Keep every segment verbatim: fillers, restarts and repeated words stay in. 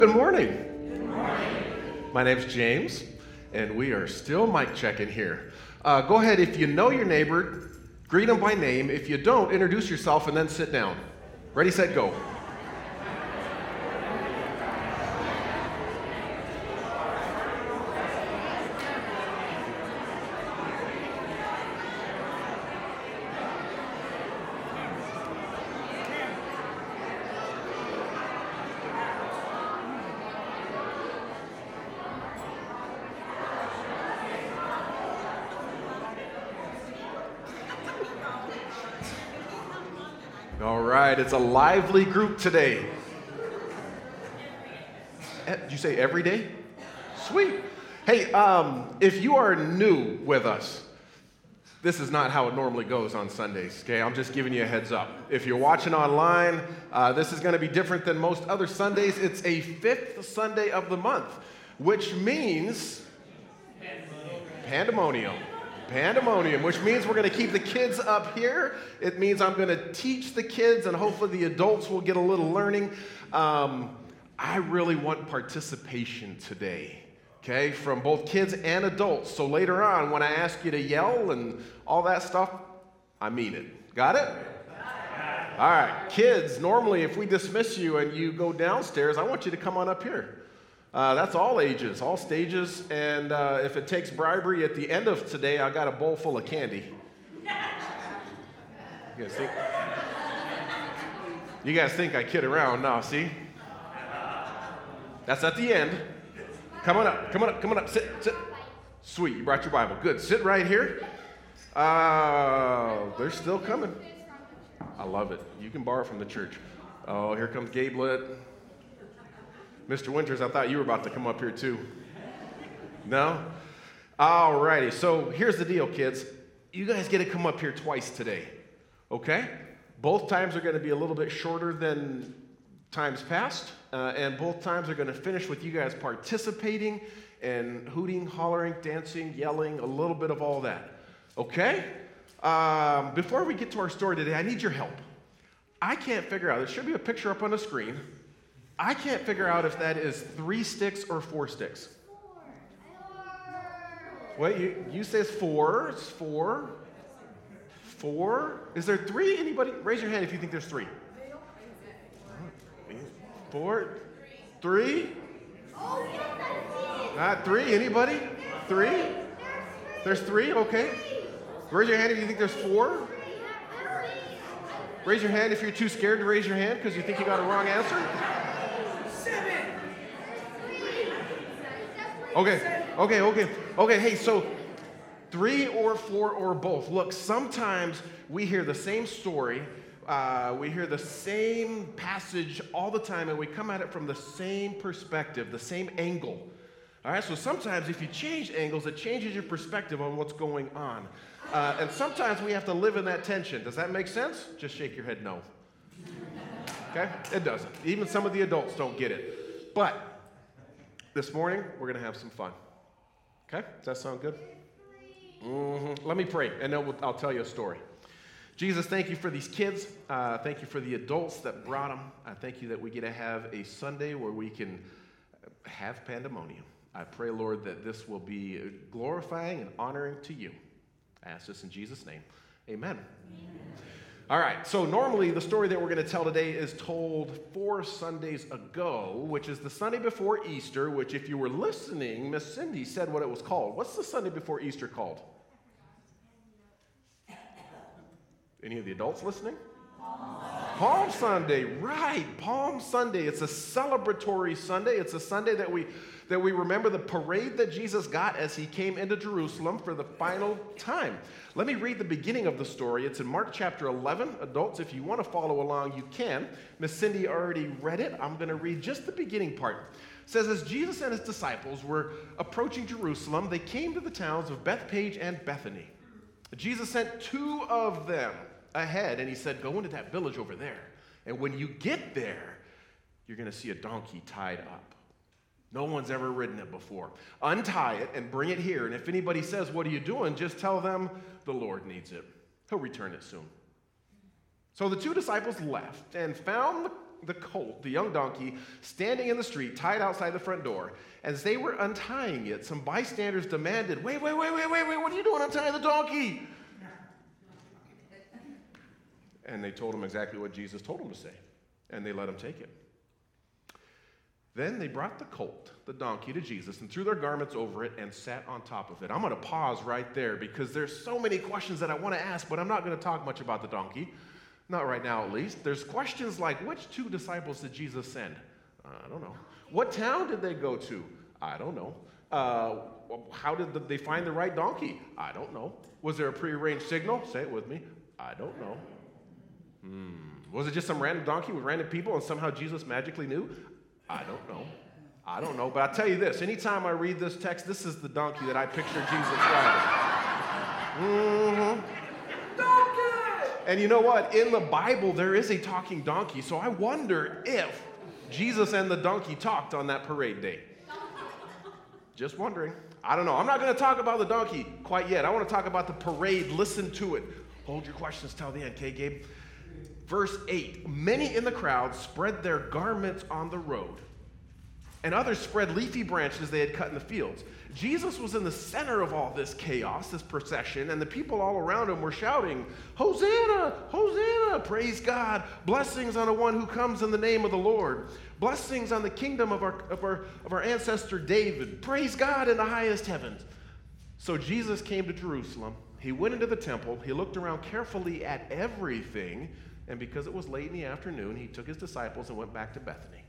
Good morning. Good morning. My name's James, and we are still mic checking here. Uh, go ahead, if you know your neighbor, greet them by name. If you don't, introduce yourself and then sit down. Ready, set, go. All right, it's a lively group today. Did you say every day? Sweet. Hey, um, if you are new with us, this is not how it normally goes on Sundays, okay? I'm just giving you a heads up. If you're watching online, uh, this is going to be different than most other Sundays. It's a fifth Sunday of the month, which means pandemonium. Pandemonium, which means we're going to keep the kids up here. It means I'm going to teach the kids, and hopefully the adults will get a little learning. Um, I really want participation today, okay, from both kids and adults. So later on, when I ask you to yell and all that stuff, I mean it. Got it? All right, kids, normally if we dismiss you and you go downstairs, I want you to come on up here. Uh, that's all ages, all stages, and uh, if it takes bribery at the end of today, I got a bowl full of candy. You guys think, you guys think I kid around? No, see? That's at the end. Come on up, come on up, come on up, sit, sit. Sweet, you brought your Bible. Good, sit right here. Uh, they're still coming. I love it. You can borrow from the church. Oh, here comes Gabelet. Mister Winters, I thought you were about to come up here too. No? All righty, so here's the deal, kids. You guys get to come up here twice today, okay? Both times are going to be a little bit shorter than times past, uh, and both times are going to finish with you guys participating and hooting, hollering, dancing, yelling, a little bit of all that, okay? Um, before we get to our story today, I need your help. I can't figure out, there should be a picture up on the screen. I can't figure out if that is three sticks or four sticks. Wait, you, you say it's four. It's four. Four. Is there three? Anybody? Raise your hand if you think there's three. Four. Three? Not three. Anybody? Three? There's three? Okay. Raise your hand if you think there's four. Raise your hand if you're too scared to raise your hand because you think you got a wrong answer. Okay, okay, okay, okay, hey, so three or four or both. Look, sometimes we hear the same story, uh, we hear the same passage all the time, and we come at it from the same perspective, the same angle. All right, so sometimes if you change angles, it changes your perspective on what's going on. Uh, and sometimes we have to live in that tension. Does that make sense? Just shake your head no. Okay, it doesn't. Even some of the adults don't get it. But this morning, we're going to have some fun. Okay? Does that sound good? Mm-hmm. Let me pray, and then we'll, I'll tell you a story. Jesus, thank you for these kids. Uh, thank you for the adults that brought them. I thank you that we get to have a Sunday where we can have pandemonium. I pray, Lord, that this will be glorifying and honoring to you. I ask this in Jesus' name. Amen. Amen. All right, so normally the story that we're going to tell today is told four Sundays ago, which is the Sunday before Easter, which if you were listening, Miss Cindy said what it was called. What's the Sunday before Easter called? Any of the adults listening? Palm Sunday, right, Palm Sunday. It's a celebratory Sunday. It's a Sunday that we that we remember the parade that Jesus got as he came into Jerusalem for the final time. Let me read the beginning of the story. It's in Mark chapter eleven. Adults, if you want to follow along, you can. Miss Cindy already read it. I'm going to read just the beginning part. It says, as Jesus and his disciples were approaching Jerusalem, they came to the towns of Bethpage and Bethany. Jesus sent two of them ahead, and he said, go into that village over there. And when you get there, you're going to see a donkey tied up. No one's ever ridden it before. Untie it and bring it here. And if anybody says, what are you doing? Just tell them the Lord needs it. He'll return it soon. So the two disciples left and found the the colt, the young donkey, standing in the street, tied outside the front door. As they were untying it, some bystanders demanded, wait, wait, wait, wait, wait, wait, what are you doing untying the donkey? And they told him exactly what Jesus told them to say, and they let him take it. Then they brought the colt, the donkey, to Jesus and threw their garments over it and sat on top of it. I'm going to pause right there because there's so many questions that I want to ask, but I'm not going to talk much about the donkey. Not right now, at least. There's questions like, which two disciples did Jesus send? I don't know. What town did they go to? I don't know. Uh, how did they find the right donkey? I don't know. Was there a prearranged signal? Say it with me. I don't know. Hmm. Was it just some random donkey with random people and somehow Jesus magically knew? I don't know. I don't know. But I'll tell you this. Anytime I read this text, this is the donkey that I picture Jesus riding. Mm-hmm. Donkey! And you know what? In the Bible, there is a talking donkey. So I wonder if Jesus and the donkey talked on that parade day. Just wondering. I don't know. I'm not going to talk about the donkey quite yet. I want to talk about the parade. Listen to it. Hold your questions till the end, okay, Gabe? Verse eight, many in the crowd spread their garments on the road, and others spread leafy branches they had cut in the fields. Jesus was in the center of all this chaos, this procession, and the people all around him were shouting, Hosanna, Hosanna, praise God, blessings on the one who comes in the name of the Lord, blessings on the kingdom of our, of our, of our ancestor David, praise God in the highest heavens. So Jesus came to Jerusalem. He went into the temple. He looked around carefully at everything. And because it was late in the afternoon, he took his disciples and went back to Bethany.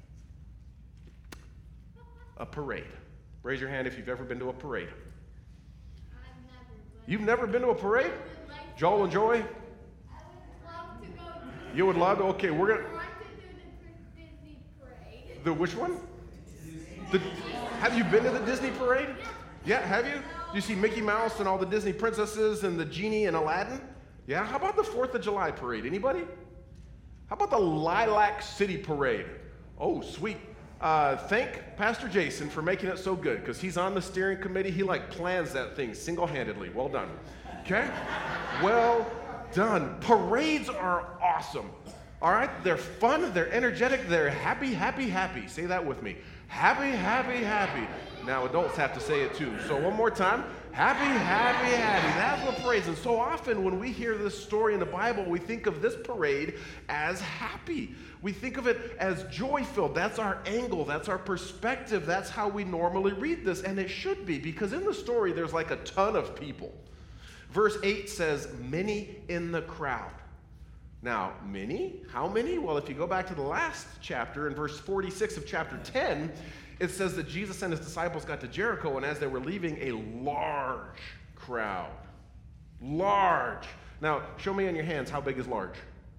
A parade. Raise your hand if you've ever been to a parade. I've never been. You've never been to a parade? Like Joel and Joy? I would love to go to You would love to? Okay, we're going I want to do the Disney parade. to... The which one? The, have you been to the Disney parade? Yeah, have you? Do you see Mickey Mouse and all the Disney princesses and the genie and Aladdin? Yeah, how about the fourth of July parade? Anybody? How about the Lilac City Parade? Oh, sweet. Uh, thank Pastor Jason for making it so good, because he's on the steering committee. He, like, plans that thing single-handedly. Well done. Okay? Well done. Parades are awesome. All right? They're fun. They're energetic. They're happy, happy, happy. Say that with me. Happy, happy, happy. Now, adults have to say it, too. So one more time. Happy, happy, happy. That's what parades. And so often when we hear this story in the Bible, we think of this parade as happy. We think of it as joy-filled. That's our angle. That's our perspective. That's how we normally read this. And it should be, because in the story, there's like a ton of people. Verse eight says, many in the crowd. Now, many? How many? Well, if you go back to the last chapter, in verse forty-six of chapter ten, it says that Jesus and his disciples got to Jericho, and as they were leaving, a large crowd. Large. Now, show me on your hands, how big is large?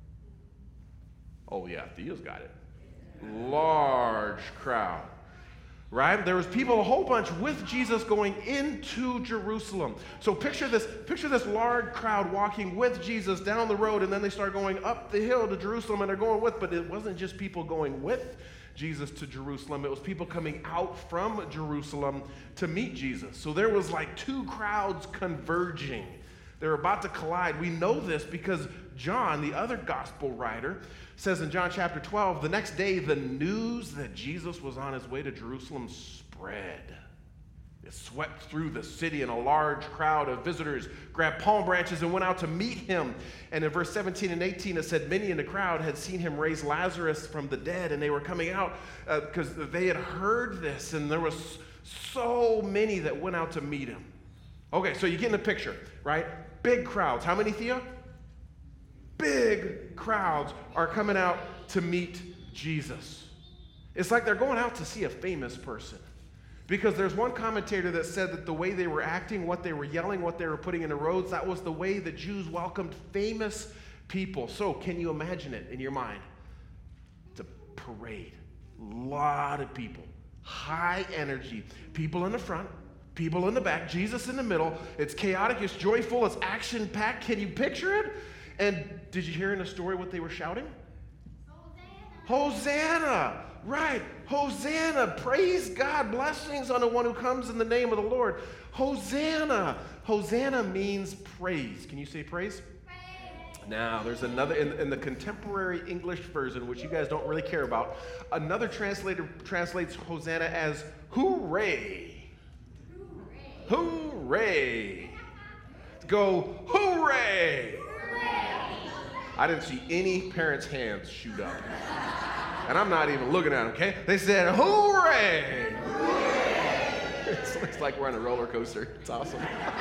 Oh, yeah, Theo's got it. Large crowd. Right? There was people, a whole bunch with Jesus going into Jerusalem. So picture this, picture this large crowd walking with Jesus down the road, and then they start going up the hill to Jerusalem, and they're going with, but it wasn't just people going with Jesus to Jerusalem. It was people coming out from Jerusalem to meet Jesus. So there was like two crowds converging. They were about to collide. We know this because John, the other gospel writer, says in John chapter twelve, the next day the news that Jesus was on his way to Jerusalem spread. It swept through the city, and a large crowd of visitors grabbed palm branches and went out to meet him. And in verse seventeen and eighteen, it said many in the crowd had seen him raise Lazarus from the dead, and they were coming out uh, because they had heard this, and there was so many that went out to meet him. Okay, so you get in the picture, right? Big crowds. How many, Thea? Big crowds are coming out to meet Jesus. It's like they're going out to see a famous person. Because there's one commentator that said that the way they were acting, what they were yelling, what they were putting in the roads, that was the way the Jews welcomed famous people. So can you imagine it in your mind? It's a parade. A lot of people. High energy. People in the front. People in the back. Jesus in the middle. It's chaotic. It's joyful. It's action-packed. Can you picture it? And did you hear in the story what they were shouting? Hosanna! Hosanna! Right. Hosanna. Praise God. Blessings on the one who comes in the name of the Lord. Hosanna. Hosanna means praise. Can you say praise? Praise. Now, there's another, in, in the contemporary English version, which you guys don't really care about, another translator translates Hosanna as hooray. Hooray. Hooray. Go, hooray. Hooray. I didn't see any parents' hands shoot up. And I'm not even looking at them, okay? They said, hooray. Hooray. It's, it's like we're on a roller coaster. It's awesome.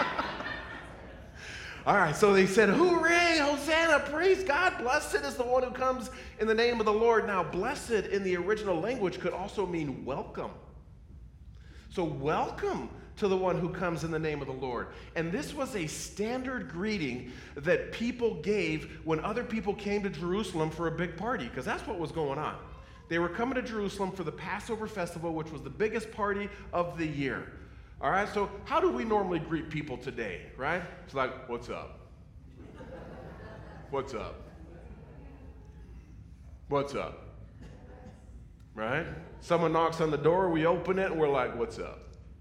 All right, so they said, hooray, Hosanna, praise God, blessed is the one who comes in the name of the Lord. Now, blessed in the original language could also mean welcome. So welcome to the one who comes in the name of the Lord. And this was a standard greeting that people gave when other people came to Jerusalem for a big party, because that's what was going on. They were coming to Jerusalem for the Passover festival, which was the biggest party of the year. All right, so how do we normally greet people today, right? It's like, what's up? What's up? What's up? Right? Someone knocks on the door, we open it, and we're like, what's up?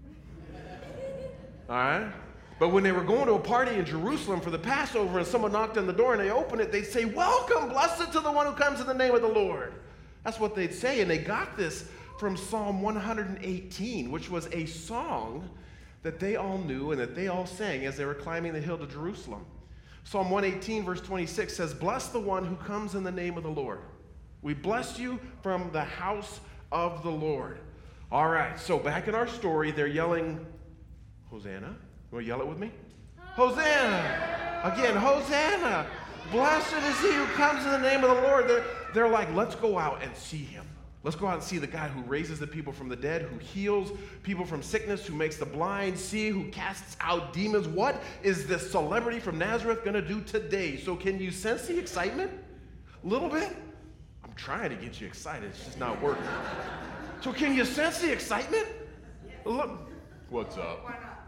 All right? But when they were going to a party in Jerusalem for the Passover and someone knocked on the door and they open it, they'd say, welcome, blessed to the one who comes in the name of the Lord. That's what they'd say, and they got this from Psalm one hundred eighteen, which was a song that they all knew and that they all sang as they were climbing the hill to Jerusalem. Psalm one eighteen, verse twenty-six says, bless the one who comes in the name of the Lord. We bless you from the house of the Lord. All right, so back in our story, they're yelling, Hosanna. You want to yell it with me? Hosanna. Again, Hosanna. Blessed is he who comes in the name of the Lord. They're, they're like, let's go out and see him. Let's go out and see the guy who raises the people from the dead, who heals people from sickness, who makes the blind see, who casts out demons. What is this celebrity from Nazareth going to do today? So can you sense the excitement? A little bit? I'm trying to get you excited. It's just not working. So can you sense the excitement? Look. What's up?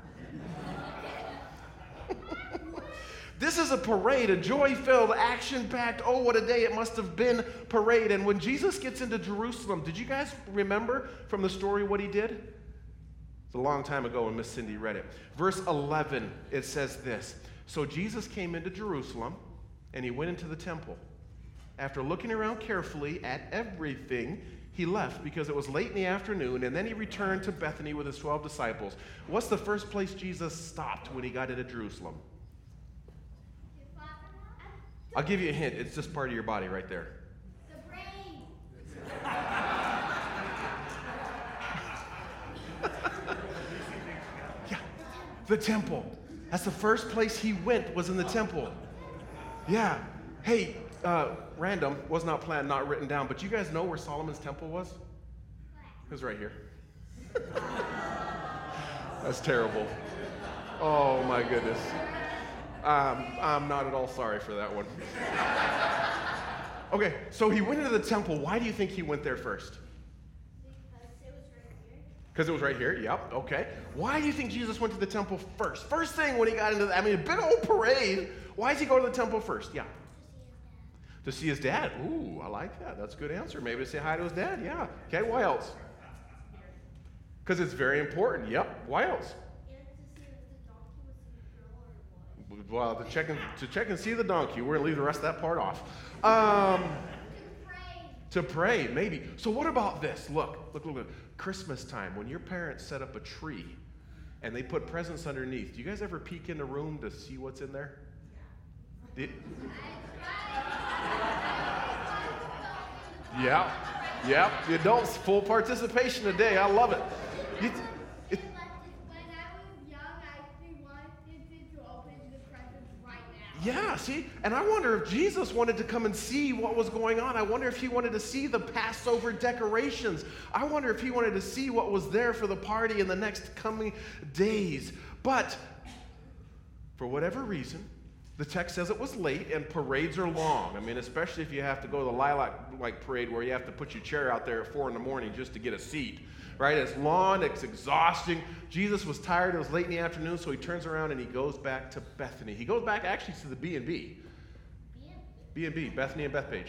This is a parade, a joy-filled, action-packed, oh, what a day it must have been parade. And when Jesus gets into Jerusalem, did you guys remember from the story what he did? It's a long time ago when Miss Cindy read it. Verse eleven, it says this. So Jesus came into Jerusalem, and he went into the temple. After looking around carefully at everything, he left because it was late in the afternoon, and then he returned to Bethany with his twelve disciples. What's the first place Jesus stopped when he got into Jerusalem? I'll give you a hint. It's this part of your body right there. The brain. Yeah, the temple. That's the first place he went, was in the temple. Yeah. Hey, uh, random, was not planned, not written down, but you guys know where Solomon's temple was? It was right here. That's terrible. Oh my goodness. Um, I'm not at all sorry for that one. Okay, so he went into the temple. Why do you think he went there first? Because it was right here. Because it was right here? Yep, okay. Why do you think Jesus went to the temple first? First thing when he got into the, I mean, a big old parade. Why does he go to the temple first? Yeah. To see his dad. Ooh, I like that. That's a good answer. Maybe to say hi to his dad. Yeah. Okay, why else? Because it's very important. Yep. Why else? Well, to check and to check and see the donkey. We're gonna leave the rest of that part off. Um, To pray. to pray, maybe. So what about this? Look, look, look, look. Christmas time, when your parents set up a tree and they put presents underneath. Do you guys ever peek in the room to see what's in there? Did, yeah, yeah. You don't. Full participation today. I love it. You, it When I was young, I actually wanted to open the presents right now. Yeah, see? And I wonder if Jesus wanted to come and see what was going on. I wonder if he wanted to see the Passover decorations. I wonder if he wanted to see what was there for the party in the next coming days. But for whatever reason, the text says it was late, and parades are long. I mean, especially if you have to go to the lilac like parade where you have to put your chair out there at four in the morning just to get a seat. Right? It's long, it's exhausting. Jesus was tired, it was late in the afternoon, so he turns around and he goes back to Bethany. He goes back actually to the B and B. B and B, Bethany and Bethpage.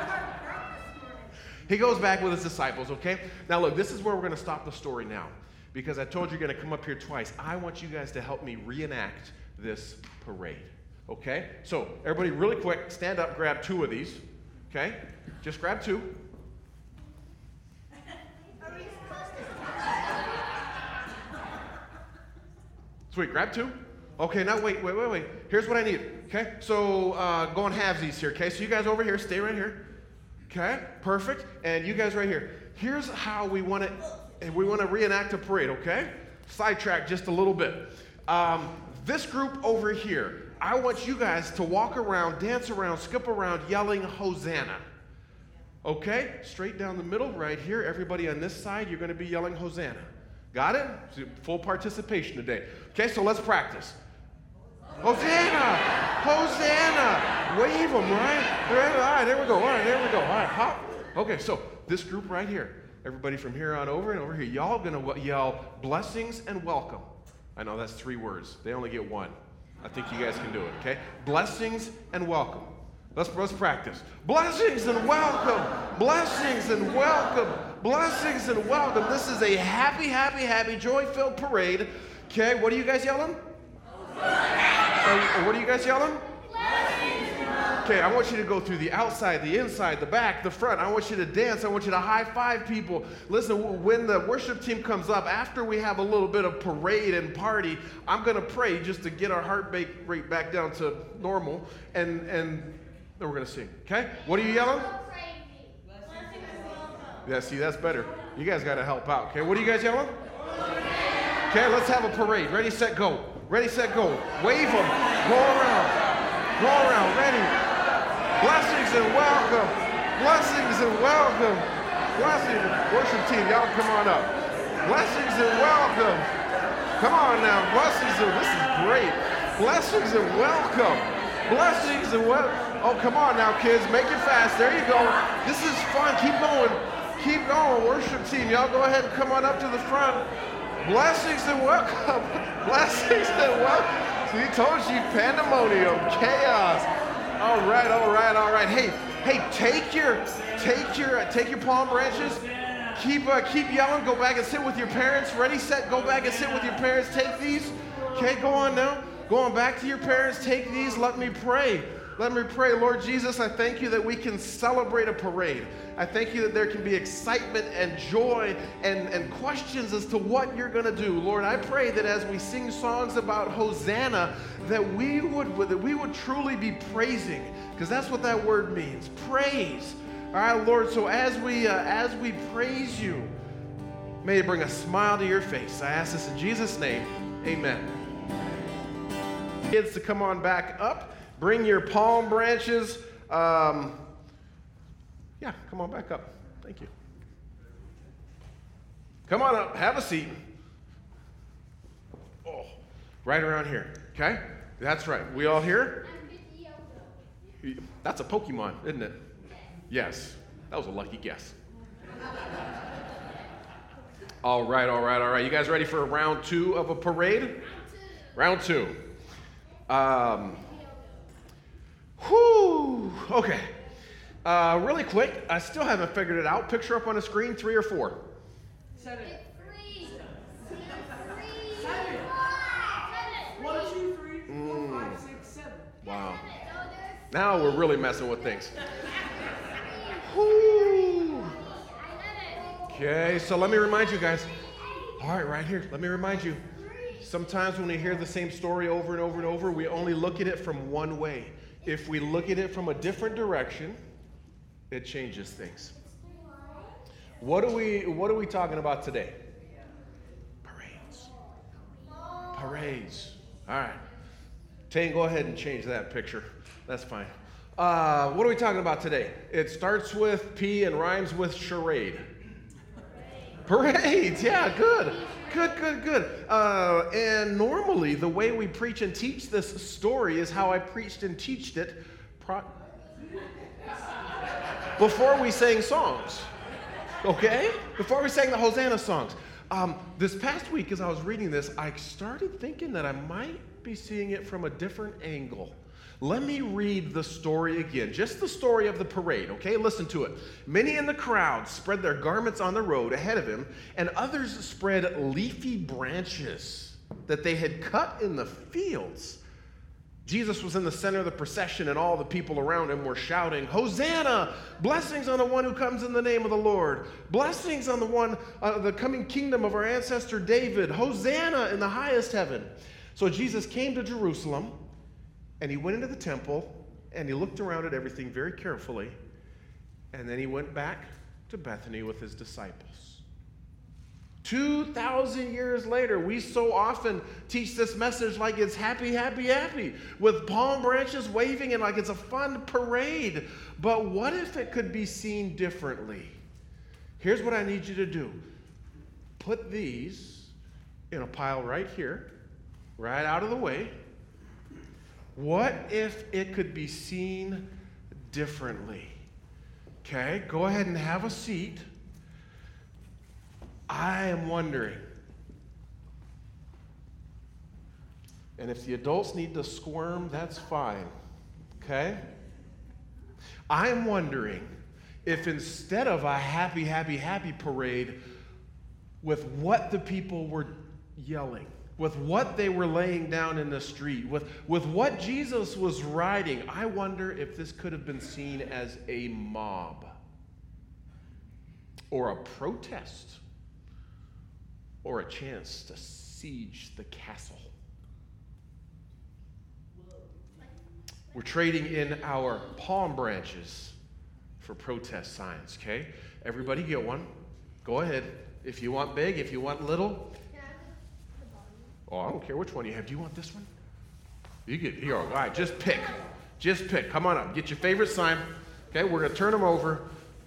He goes back with his disciples, okay? Now look, this is where we're going to stop the story now. because I told you you're going to come up here twice. I want you guys to help me reenact this parade. Okay? So, everybody, really quick, stand up, grab two of these. Okay? Just grab two. Sweet, grab two. Okay, now wait, wait, wait, wait. Here's what I need. Okay? So, uh, go on halvesies here. Okay? So, you guys over here, stay right here. Okay? Perfect. And you guys right here. Here's how we want to, and we want to reenact a parade, okay? Sidetrack just a little bit. Um, this group over here, I want you guys to walk around, dance around, skip around, yelling Hosanna. Okay? Straight down the middle, right here. Everybody on this side, you're going to be yelling Hosanna. Got it? Full participation today. Okay, so let's practice. Hosanna! Hosanna! Wave them, right? All right, there we go. All right, there we go. All right, hop. Okay, so this group right here, everybody from here on over and over here, y'all gonna yell blessings and welcome. I know that's three words. They only get one. I think you guys can do it, okay? Blessings and welcome. Let's, let's practice. Blessings and welcome. Blessings and welcome. Blessings and welcome. This is a happy, happy, happy, joy-filled parade. Okay, what are you guys yelling? Uh, what are you guys yelling? Okay, I want you to go through the outside, the inside, the back, the front. I want you to dance. I want you to high-five people. Listen, when the worship team comes up, after we have a little bit of parade and party, I'm going to pray just to get our heart rate back down to normal, and, and then we're going to sing. Okay? What are you yelling? Yeah, see, that's better. You guys got to help out. Okay, what are you guys yelling? Okay, let's have a parade. Ready, set, go. Ready, set, go. Wave them. Go around. Go around. Ready. Blessings and welcome. Blessings and welcome. Blessings. Worship team, y'all come on up. Blessings and welcome. Come on now. Blessings and, this is great. Blessings and welcome. Blessings and welcome. Oh, come on now, kids. Make it fast. There you go. This is fun. Keep going. Keep going. Worship team, y'all go ahead and come on up to the front. Blessings and welcome. Blessings and welcome. See, told you, pandemonium, chaos. All right, all right, all right. Hey, hey, take your, take your, uh, take your palm branches. Keep, uh, keep yelling. Go back and sit with your parents. Ready, set, go back and sit with your parents. Take these. Okay, go on now. Go on back to your parents. Take these. Let me pray. Let me pray. Lord Jesus, I thank you that we can celebrate a parade. I thank you that there can be excitement and joy and, and questions as to what you're going to do. Lord, I pray that as we sing songs about Hosanna, that we would, that we would truly be praising, because that's what that word means, praise. All right, Lord, so as we, uh, as we praise you, may it bring a smile to your face. I ask this in Jesus' name, amen. Kids to come on back up. Bring your palm branches. Um, yeah, come on back up. Thank you. Come on up. Have a seat. Oh, right around here. Okay? That's right. We all here? That's a Pokemon, isn't it? Yes. That was a lucky guess. All right, all right, all right. You guys ready for round two of a parade? Round two. Um... Whew, okay. Uh, really quick, I still haven't figured it out. Picture up on the screen, three or four? Seven. Three. Seven. One, two, three, four, five, six, seven. Wow. Now we're really messing with things. Whew. Okay, so let me remind you guys. All right, right here, let me remind you. Sometimes when we hear the same story over and over and over, we only look at it from one way. If we look at it from a different direction, it changes things. What are we, what are we talking about today? Parades. Parades. All right. Tane, go ahead and change that picture. That's fine. Uh, what are we talking about today? It starts with P and rhymes with charade. Parades. Yeah, good. Good, good, good. Uh, and normally, the way we preach and teach this story is how I preached and teached it pro- before we sang songs. Okay? Before we sang the Hosanna songs. Um, this past week, as I was reading this, I started thinking that I might be seeing it from a different angle. Let me read the story again, just the story of the parade, okay? Listen to it. Many in the crowd spread their garments on the road ahead of him, and others spread leafy branches that they had cut in the fields. Jesus was in the center of the procession, and all the people around him were shouting, "Hosanna! Blessings on the one who comes in the name of the Lord. Blessings on the one, uh, the coming kingdom of our ancestor David. Hosanna in the highest heaven." So Jesus came to Jerusalem, and he went into the temple, and he looked around at everything very carefully, and then he went back to Bethany with his disciples. Two thousand years later, we so often teach this message like it's happy, happy, happy, with palm branches waving and like it's a fun parade. But what if it could be seen differently? Here's what I need you to do. Put these in a pile right here, right out of the way. What if it could be seen differently? Okay, go ahead and have a seat. I am wondering, and if the adults need to squirm, that's fine, okay? I am wondering if instead of a happy, happy, happy parade, with what the people were yelling, with what they were laying down in the street, with, with what Jesus was riding, I wonder if this could have been seen as a mob or a protest or a chance to siege the castle. We're trading in our palm branches for protest signs, okay? Everybody get one. Go ahead. If you want big, if you want little. Oh, I don't care which one you have. Do you want this one? You get here. All right, just pick. Just pick. Come on up. Get your favorite sign. Okay, we're going to turn them over.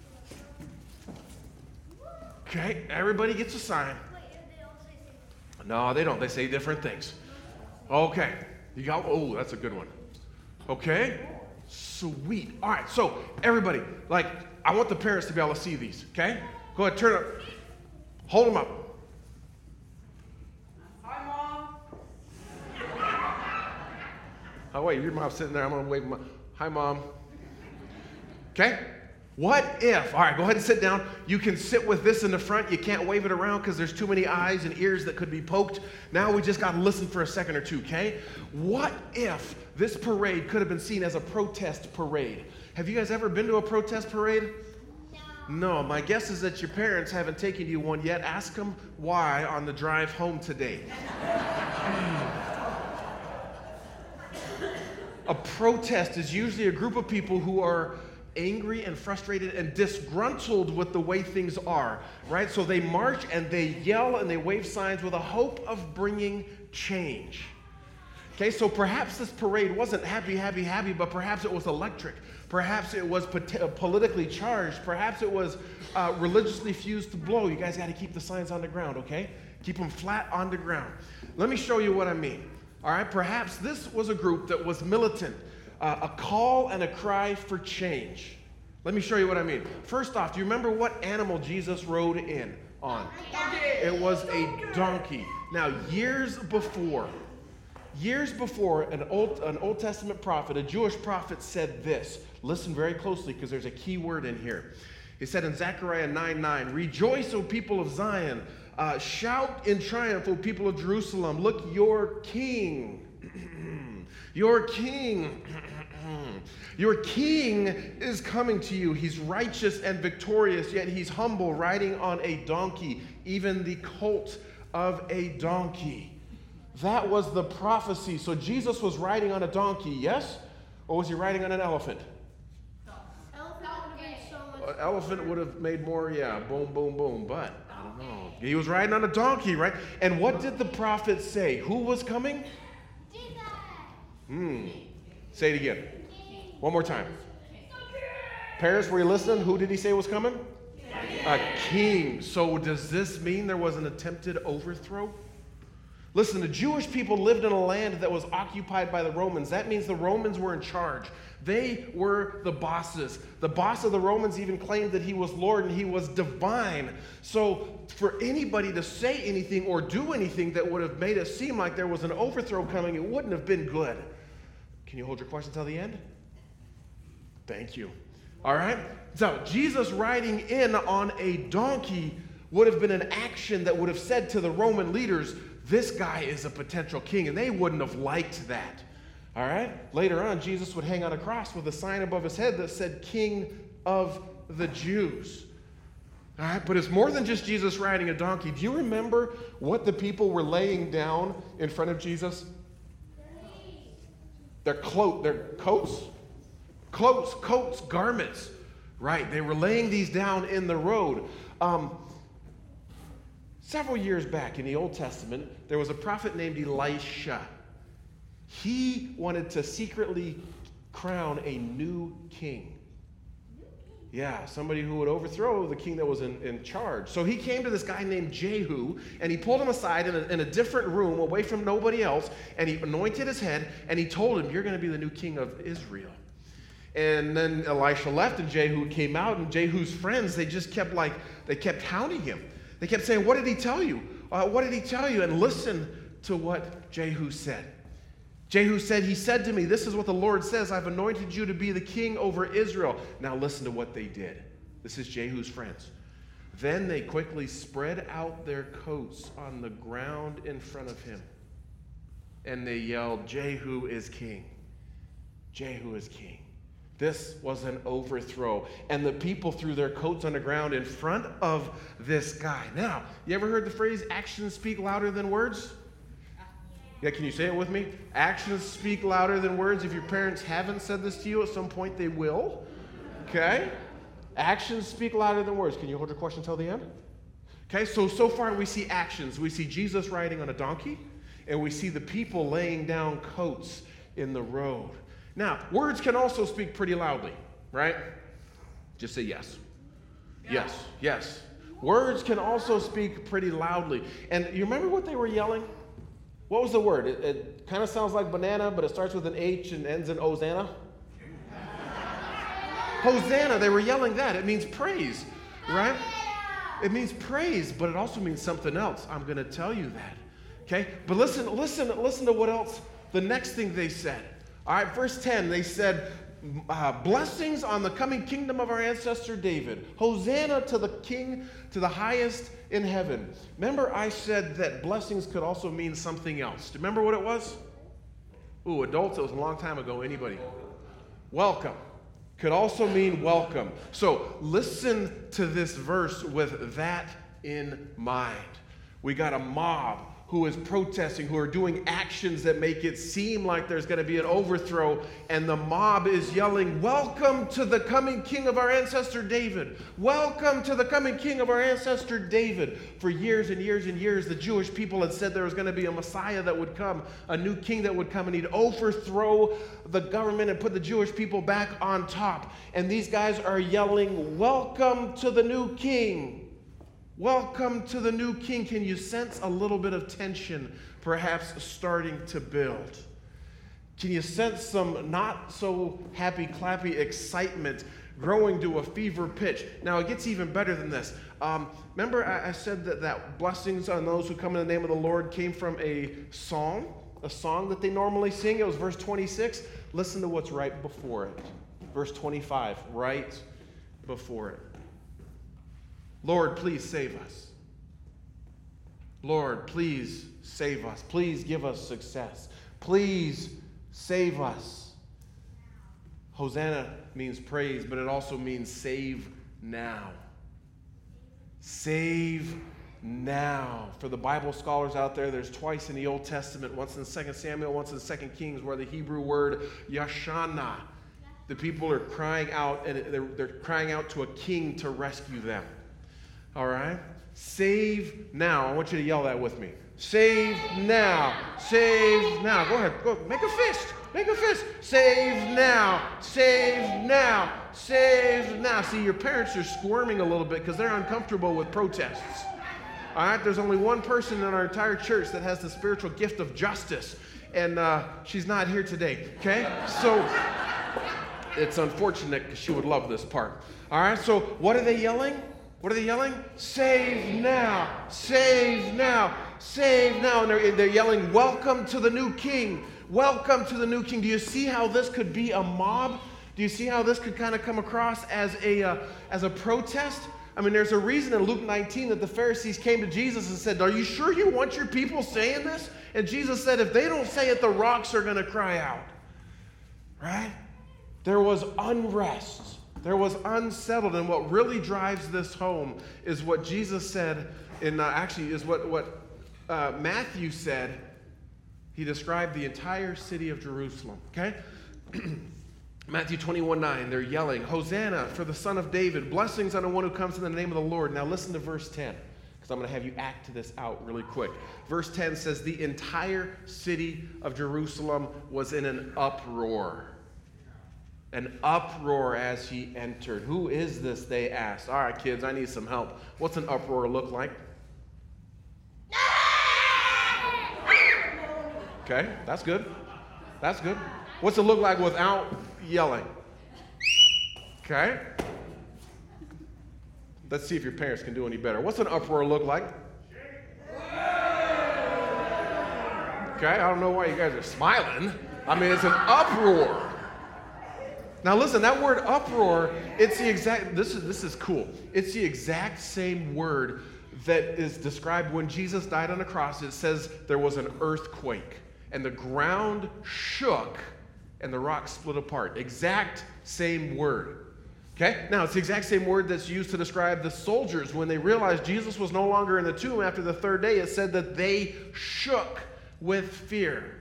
Okay, everybody gets a sign. No, they don't. They say different things. Okay. You got, oh, that's a good one. Okay. Sweet. All right, so everybody, like, I want the parents to be able to see these, okay? Go ahead, turn it. Hold them up. Oh, wait, your mom's sitting there. I'm going to wave my, hi, Mom. Okay? What if, all right, go ahead and sit down. You can sit with this in the front. You can't wave it around because there's too many eyes and ears that could be poked. Now we just got to listen for a second or two, okay? What if this parade could have been seen as a protest parade? Have you guys ever been to a protest parade? No. No, my guess is that your parents haven't taken you one yet. Ask them why on the drive home today. A protest is usually a group of people who are angry and frustrated and disgruntled with the way things are, right? So they march and they yell and they wave signs with a hope of bringing change. Okay, so perhaps this parade wasn't happy, happy, happy, but perhaps it was electric. Perhaps it was pot- politically charged. Perhaps it was uh, religiously fused to blow. You guys got to keep the signs on the ground, okay? Keep them flat on the ground. Let me show you what I mean. All right, perhaps this was a group that was militant, uh, a call and a cry for change. Let me show you what I mean. First off, do you remember what animal Jesus rode in on? It was a donkey. Now, years before, years before, an Old, an Old Testament prophet, a Jewish prophet said this. Listen very closely because there's a key word in here. He said in Zechariah nine nine, "Rejoice, O people of Zion. Uh, shout in triumph, O people of Jerusalem. Look, your king, your king, your king is coming to you. He's righteous and victorious, yet he's humble, riding on a donkey, even the colt of a donkey." That was the prophecy. So Jesus was riding on a donkey, yes? Or was he riding on an elephant? An elephant would have made more, yeah, boom, boom, boom, but I don't know. He was riding on a donkey, right? And what did the prophet say? Who was coming? Jesus. Hmm. Say it again. One more time. Parents, were you listening? Who did he say was coming? A king. So does this mean there was an attempted overthrow? Listen, the Jewish people lived in a land that was occupied by the Romans. That means the Romans were in charge. They were the bosses. The boss of the Romans even claimed that he was Lord and he was divine. So for anybody to say anything or do anything that would have made it seem like there was an overthrow coming, it wouldn't have been good. Can you hold your question till the end? Thank you. All right? So, Jesus riding in on a donkey would have been an action that would have said to the Roman leaders, this guy is a potential king, and they wouldn't have liked that. All right? Later on, Jesus would hang on a cross with a sign above his head that said, King of the Jews. All right? But it's more than just Jesus riding a donkey. Do you remember what the people were laying down in front of Jesus? Their cloak, their coats, cloaks, coats, garments. Right? They were laying these down in the road. Um, several years back in the Old Testament, there was a prophet named Elisha. He wanted to secretly crown a new king. Yeah, somebody who would overthrow the king that was in, in charge. So he came to this guy named Jehu, and he pulled him aside in a, in a different room away from nobody else, and he anointed his head, and he told him, you're going to be the new king of Israel. And then Elisha left, and Jehu came out, and Jehu's friends, they just kept like, they kept hounding him. They kept saying, what did he tell you? Uh, what did he tell you? And listen to what Jehu said. Jehu said, he said to me, this is what the Lord says, I've anointed you to be the king over Israel. Now listen to what they did. This is Jehu's friends. Then they quickly spread out their coats on the ground in front of him. And they yelled, Jehu is king. Jehu is king. This was an overthrow. And the people threw their coats on the ground in front of this guy. Now, you ever heard the phrase, actions speak louder than words? Yeah, can you say it with me? Actions speak louder than words. If your parents haven't said this to you, at some point they will. Okay? Actions speak louder than words. Can you hold your question until the end? Okay, so, so far we see actions. We see Jesus riding on a donkey, and we see the people laying down coats in the road. Now, words can also speak pretty loudly, right? Just say yes. Yeah. Yes, yes. Words can also speak pretty loudly. And you remember what they were yelling? What was the word? It, it kind of sounds like banana, but it starts with an H and ends in Hosanna. Hosanna, they were yelling that. It means praise, right? It means praise, but it also means something else. I'm going to tell you that, okay? But listen, listen, listen to what else, the next thing they said. All right, verse ten, they said, uh, blessings on the coming kingdom of our ancestor David. Hosanna to the king, to the highest in heaven. Remember I said that blessings could also mean something else. Do you remember what it was? Ooh, adults, it was a long time ago. Anybody? Welcome. Could also mean welcome. So listen to this verse with that in mind. We got a mob who is protesting, who are doing actions that make it seem like there's going to be an overthrow, and the mob is yelling, welcome to the coming king of our ancestor David. Welcome to the coming king of our ancestor David. For years and years and years, the Jewish people had said there was going to be a Messiah that would come, a new king that would come, and he'd overthrow the government and put the Jewish people back on top. And these guys are yelling, welcome to the new king. Welcome to the new king. Can you sense a little bit of tension perhaps starting to build? Can you sense some not so happy clappy excitement growing to a fever pitch? Now it gets even better than this. Um, remember I, I said that, that blessings on those who come in the name of the Lord came from a song, a song that they normally sing. It was verse twenty-six. Listen to what's right before it. Verse twenty-five, right before it. Lord, please save us. Lord, please save us. Please give us success. Please save us. Hosanna means praise, but it also means save now. Save now. For the Bible scholars out there, there's twice in the Old Testament, once in Second Samuel, once in Second Kings, where the Hebrew word yashana, the people are crying out, and they're, they're crying out to a king to rescue them. All right? Save now. I want you to yell that with me. Save now. Save now. Go ahead. Go. Make a fist. Make a fist. Save now. Save now. Save now. See, your parents are squirming a little bit because they're uncomfortable with protests. All right? There's only one person in our entire church that has the spiritual gift of justice, and uh, she's not here today. Okay? So it's unfortunate because she would love this part. All right? So what are they yelling? What are they yelling? Save now, save now, save now. And they're, they're yelling, welcome to the new king. welcome to the new king. Do you see how this could be a mob? Do you see how this could kind of come across as a, uh, as a protest? I mean, there's a reason in Luke nineteen that the Pharisees came to Jesus and said, are you sure you want your people saying this? And Jesus said, if they don't say it, the rocks are going to cry out. Right? There was unrest. There was unsettled. And what really drives this home is what Jesus said, in, uh, actually is what, what uh, Matthew said. He described the entire city of Jerusalem. Okay? Matthew twenty-one nine, they're yelling, Hosanna for the Son of David, blessings on the one who comes in the name of the Lord. Now listen to verse ten, because I'm going to have you act this out really quick. Verse ten says, the entire city of Jerusalem was in an uproar. An uproar as he entered. Who is this, they asked. All right, kids, I need some help. What's an uproar look like? Okay, that's good. That's good. What's it look like without yelling? Okay. Let's see if your parents can do any better. What's an uproar look like? Okay, I don't know why you guys are smiling. I mean, it's an uproar. Now listen, that word uproar, it's the exact, this is, this is cool. It's the exact same word that is described when Jesus died on the cross. It says there was an earthquake and the ground shook and the rocks split apart. Exact same word. Okay? Now, it's the exact same word that's used to describe the soldiers when they realized Jesus was no longer in the tomb after the third day. It said that they shook with fear.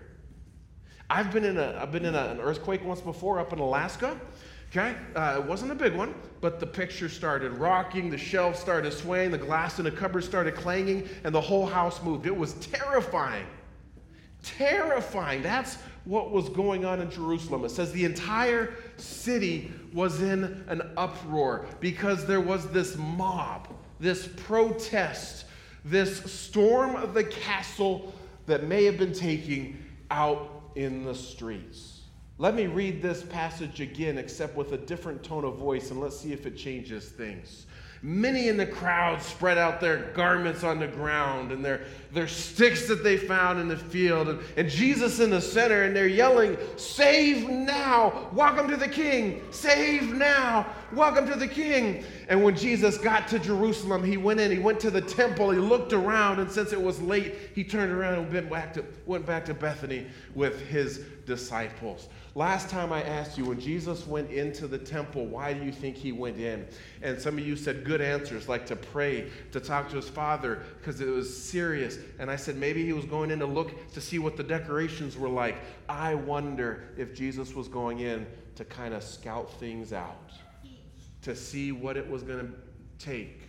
I've been in a I've been in a, an earthquake once before up in Alaska. Okay? Uh, it wasn't a big one, but the picture started rocking, the shelves started swaying, the glass in the cupboard started clanging, and the whole house moved. It was terrifying. Terrifying. That's what was going on in Jerusalem. It says the entire city was in an uproar because there was this mob, this protest, this storm of the castle that may have been taking out in the streets. Let me read this passage again, except with a different tone of voice, and let's see if it changes things. Many in the crowd spread out their garments on the ground and their, their sticks that they found in the field. And, and Jesus in the center, and they're yelling, "Save now! Welcome to the King! Save now! Welcome to the King!" And when Jesus got to Jerusalem, he went in, he went to the temple, he looked around, and since it was late, he turned around and went back to, went back to Bethany with his disciples. Last time I asked you, when Jesus went into the temple, why do you think he went in? And some of you said good answers, like to pray, to talk to his Father, because it was serious. And I said maybe he was going in to look to see what the decorations were like. I wonder if Jesus was going in to kind of scout things out, to see what it was going to take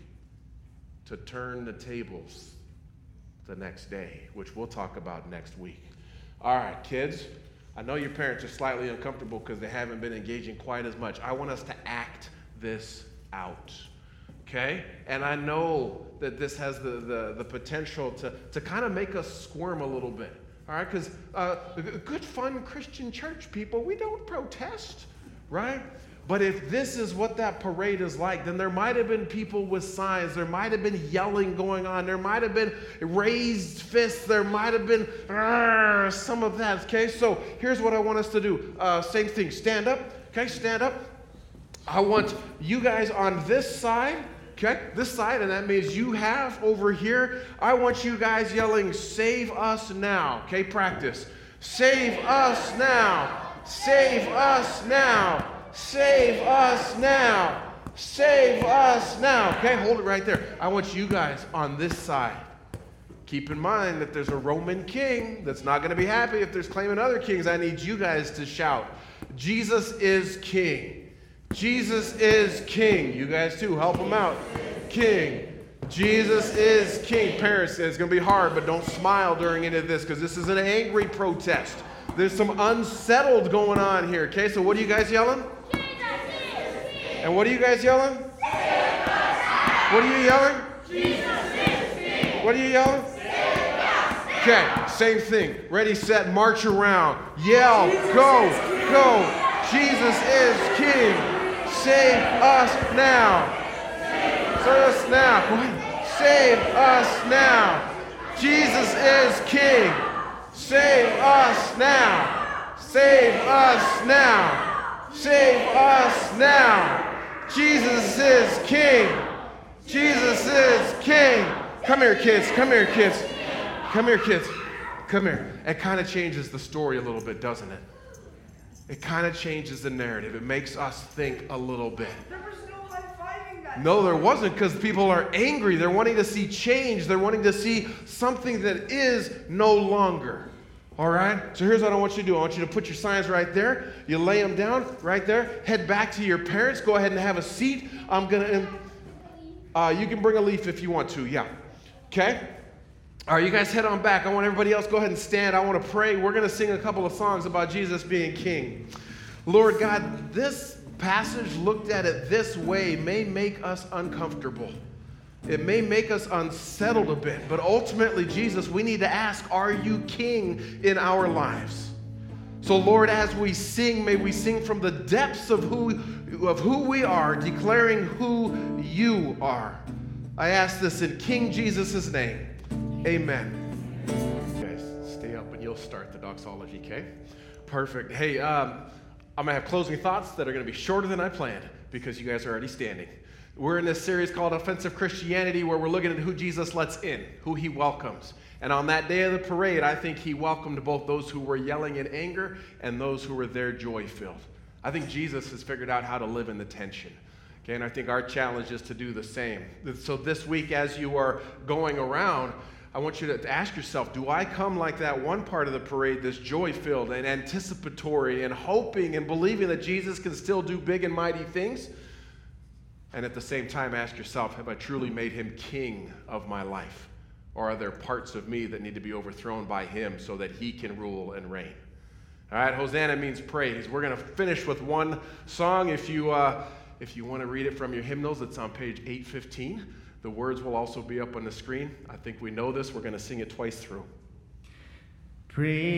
to turn the tables the next day, which we'll talk about next week. All right, kids. I know your parents are slightly uncomfortable because they haven't been engaging quite as much. I want us to act this out, okay? And I know that this has the, the, the potential to, to kind of make us squirm a little bit, all right? Because uh, good, fun Christian church people, we don't protest, right? But if this is what that parade is like, then there might have been people with signs. There might have been yelling going on. There might have been raised fists. There might have been uh, some of that, okay? So here's what I want us to do. Uh, same thing. Stand up, okay? Stand up. I want you guys on this side, okay? This side, and that means you have over here. I want you guys yelling, "Save us now," okay? Practice. Save us now. Save us now. Save us now. Save us now. Okay, hold it right there. I want you guys on this side. Keep in mind that there's a Roman king that's not going to be happy if there's claiming other kings. I need you guys to shout, "Jesus is king. Jesus is king." You guys too, help him out. King. Jesus is king. Parents, it's going to be hard, but don't smile during any of this because this is an angry protest. There's some unsettled going on here. Okay, so what are you guys yelling? And what are you guys yelling? Save us. What are you yelling? Jesus is king. What are you yelling? Save us. Okay, same thing. Ready, set, march around. Yell, Jesus go, go. Jesus is king. Save us now. Save us now. Go ahead. Save us now. Jesus is king. Save us now. Save us now. Save us now. Jesus is King. Jesus is King. Come here, kids. Come here, kids. Come here, kids. Come here. It kind of changes the story a little bit, doesn't it? It kind of changes the narrative. It makes us think a little bit. There was no high-fiving that No, there wasn't, because people are angry. They're wanting to see change. They're wanting to see something that is no longer. All right? So here's what I want you to do. I want you to put your signs right there. You lay them down right there. Head back to your parents. Go ahead and have a seat. I'm going to... Uh, you can bring a leaf if you want to. Yeah. Okay? All right, you guys head on back. I want everybody else go ahead and stand. I want to pray. We're going to sing a couple of songs about Jesus being King. Lord God, this passage, looked at it this way, may make us uncomfortable. It may make us unsettled a bit. But ultimately, Jesus, we need to ask, are you King in our lives? So Lord, as we sing, may we sing from the depths of who, of who we are, declaring who you are. I ask this in King Jesus' name. Amen. You guys, stay up and you'll start the doxology, okay? Perfect. Hey, um, I'm going to have closing thoughts that are going to be shorter than I planned because you guys are already standing. We're in this series called Offensive Christianity where we're looking at who Jesus lets in, who he welcomes. And on that day of the parade, I think he welcomed both those who were yelling in anger and those who were there joy-filled. I think Jesus has figured out how to live in the tension. Okay, and I think our challenge is to do the same. So this week, as you are going around, I want you to ask yourself, do I come like that one part of the parade that's joy-filled and anticipatory and hoping and believing that Jesus can still do big and mighty things? And at the same time, ask yourself, have I truly made him king of my life? Or are there parts of me that need to be overthrown by him so that he can rule and reign? All right, Hosanna means praise. We're going to finish with one song. If you, uh, if you want to read it from your hymnals, it's on page eight fifteen. The words will also be up on the screen. I think we know this. We're going to sing it twice through. Praise